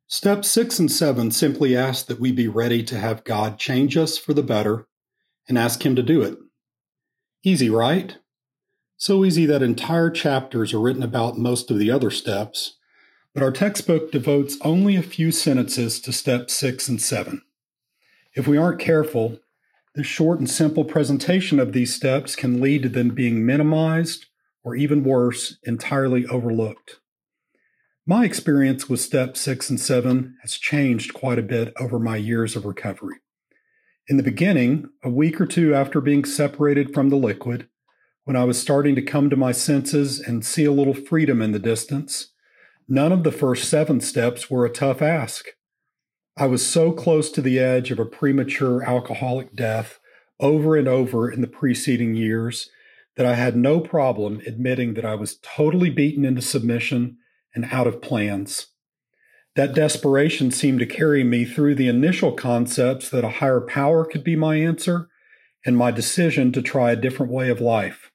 Steps 6 and 7 simply ask that we be ready to have God change us for the better and ask Him to do it. Easy, right? So easy that entire chapters are written about most of the other steps, but our textbook devotes only a few sentences to steps 6 and 7. If we aren't careful, the short and simple presentation of these steps can lead to them being minimized or, even worse, entirely overlooked. My experience with steps 6 and 7 has changed quite a bit over my years of recovery. In the beginning, a week or two after being separated from the liquid, when I was starting to come to my senses and see a little freedom in the distance, none of the first 7 steps were a tough ask. I was so close to the edge of a premature alcoholic death over and over in the preceding years that I had no problem admitting that I was totally beaten into submission and out of plans. That desperation seemed to carry me through the initial concepts that a higher power could be my answer and my decision to try a different way of life.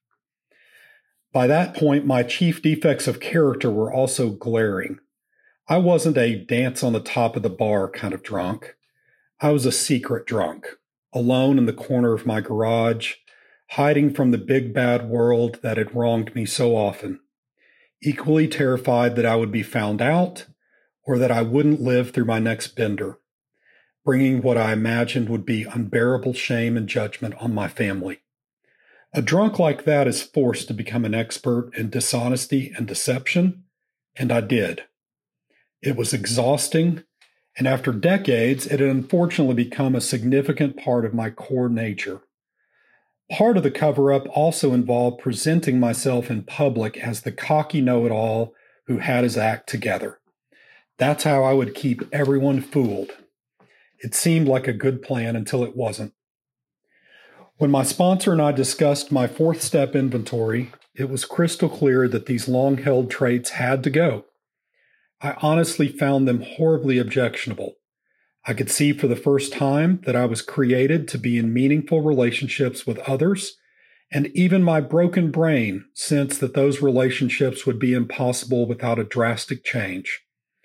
By that point, my chief defects of character were also glaring. I wasn't a dance on the top of the bar kind of drunk. I was a secret drunk, alone in the corner of my garage, hiding from the big bad world that had wronged me so often, equally terrified that I would be found out or that I wouldn't live through my next bender, bringing what I imagined would be unbearable shame and judgment on my family. A drunk like that is forced to become an expert in dishonesty and deception, and I did. It was exhausting, and after decades, it had unfortunately become a significant part of my core nature. Part of the cover-up also involved presenting myself in public as the cocky know-it-all who had his act together. That's how I would keep everyone fooled. It seemed like a good plan until it wasn't. When my sponsor and I discussed my 4th step inventory, it was crystal clear that these long-held traits had to go. I honestly found them horribly objectionable. I could see for the first time that I was created to be in meaningful relationships with others, and even my broken brain sensed that those relationships would be impossible without a drastic change.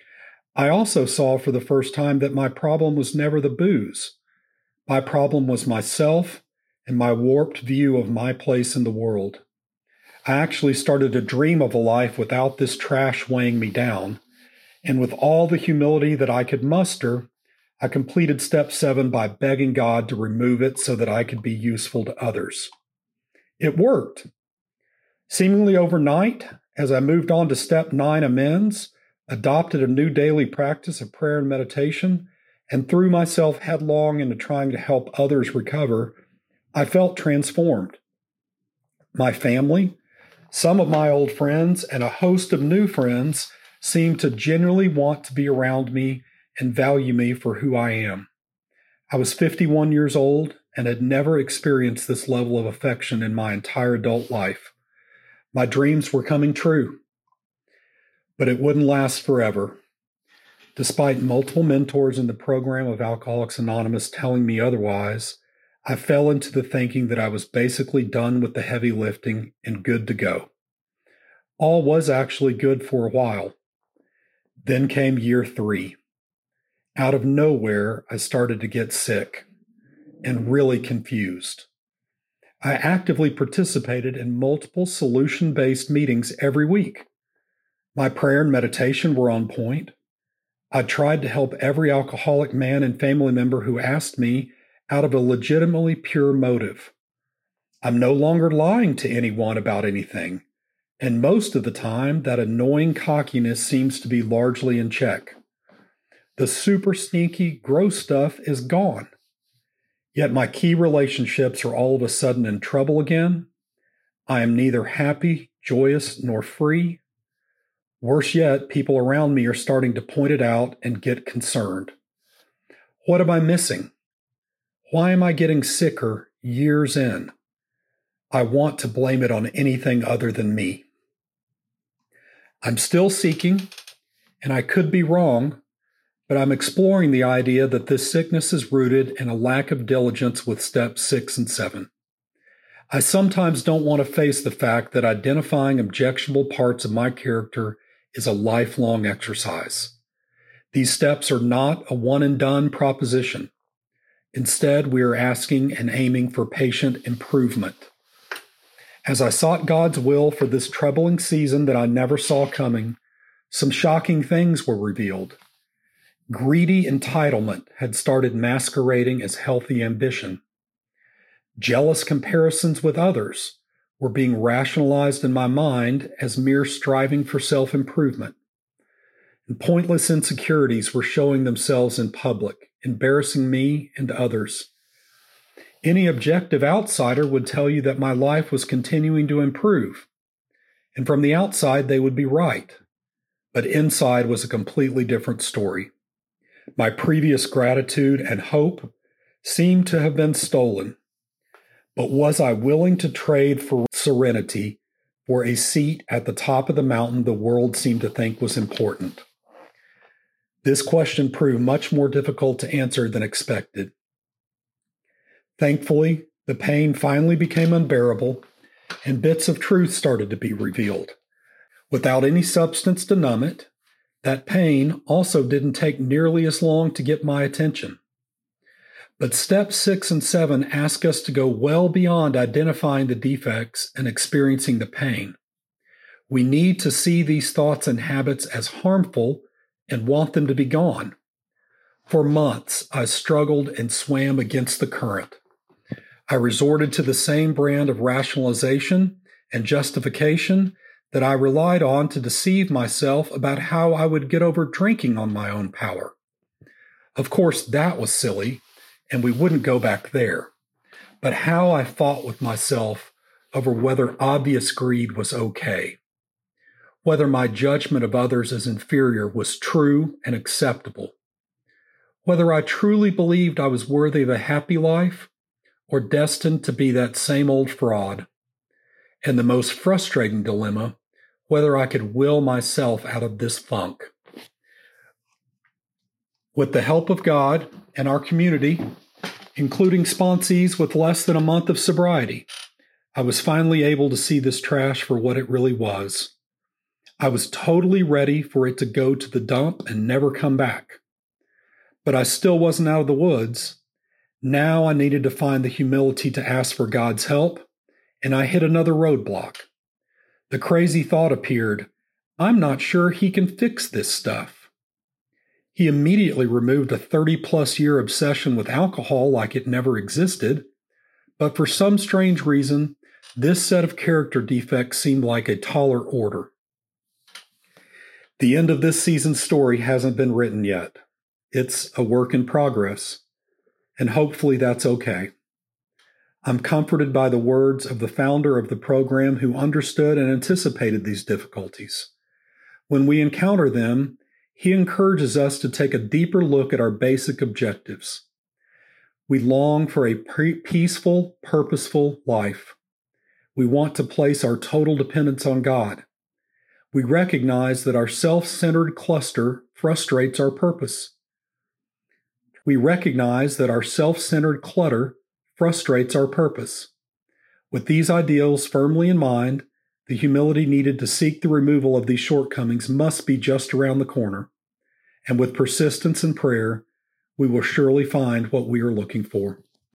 I also saw for the first time that my problem was never the booze. My problem was myself and my warped view of my place in the world. I actually started to dream of a life without this trash weighing me down, and with all the humility that I could muster, I completed step 7 by begging God to remove it so that I could be useful to others. It worked. Seemingly overnight, as I moved on to step 9 amends, adopted a new daily practice of prayer and meditation, and threw myself headlong into trying to help others recover, I felt transformed. My family, some of my old friends, and a host of new friends seemed to genuinely want to be around me and value me for who I am. I was 51 years old and had never experienced this level of affection in my entire adult life. My dreams were coming true. But it wouldn't last forever. Despite multiple mentors in the program of Alcoholics Anonymous telling me otherwise, I fell into the thinking that I was basically done with the heavy lifting and good to go. All was actually good for a while. Then came year 3. Out of nowhere, I started to get sick and really confused. I actively participated in multiple solution-based meetings every week. My prayer and meditation were on point. I tried to help every alcoholic man and family member who asked me out of a legitimately pure motive. I'm no longer lying to anyone about anything, and most of the time, that annoying cockiness seems to be largely in check. The super sneaky, gross stuff is gone. Yet my key relationships are all of a sudden in trouble again. I am neither happy, joyous, nor free. Worse yet, people around me are starting to point it out and get concerned. What am I missing? Why am I getting sicker years in? I want to blame it on anything other than me. I'm still seeking, and I could be wrong, but I'm exploring the idea that this sickness is rooted in a lack of diligence with steps 6 and 7. I sometimes don't want to face the fact that identifying objectionable parts of my character is a lifelong exercise. These steps are not a one-and-done proposition. Instead, we are asking and aiming for patient improvement. As I sought God's will for this troubling season that I never saw coming, some shocking things were revealed. Greedy entitlement had started masquerading as healthy ambition. Jealous comparisons with others were being rationalized in my mind as mere striving for self-improvement. And pointless insecurities were showing themselves in public, embarrassing me and others. Any objective outsider would tell you that my life was continuing to improve, and from the outside they would be right. But inside was a completely different story. My previous gratitude and hope seemed to have been stolen. But was I willing to trade for serenity for a seat at the top of the mountain the world seemed to think was important? This question proved much more difficult to answer than expected. Thankfully, the pain finally became unbearable, and bits of truth started to be revealed. Without any substance to numb it, that pain also didn't take nearly as long to get my attention. But steps 6 and 7 ask us to go well beyond identifying the defects and experiencing the pain. We need to see these thoughts and habits as harmful and want them to be gone. For months, I struggled and swam against the current. I resorted to the same brand of rationalization and justification that I relied on to deceive myself about how I would get over drinking on my own power. Of course, that was silly, and we wouldn't go back there. But how I fought with myself over whether obvious greed was okay, whether my judgment of others as inferior was true and acceptable, whether I truly believed I was worthy of a happy life or destined to be that same old fraud, and the most frustrating dilemma, whether I could will myself out of this funk. With the help of God and our community, including sponsees with less than a month of sobriety, I was finally able to see this trash for what it really was. I was totally ready for it to go to the dump and never come back. But I still wasn't out of the woods. Now I needed to find the humility to ask for God's help, and I hit another roadblock. The crazy thought appeared, I'm not sure he can fix this stuff. He immediately removed a 30-plus year obsession with alcohol like it never existed, but for some strange reason, this set of character defects seemed like a taller order. The end of this season's story hasn't been written yet. It's a work in progress, and hopefully that's okay. I'm comforted by the words of the founder of the program who understood and anticipated these difficulties. When we encounter them, he encourages us to take a deeper look at our basic objectives. We long for a peaceful, purposeful life. We want to place our total dependence on God. We recognize that our self-centered cluster frustrates our purpose. We recognize that our self-centered clutter frustrates our purpose. With these ideals firmly in mind, the humility needed to seek the removal of these shortcomings must be just around the corner. And with persistence and prayer, we will surely find what we are looking for.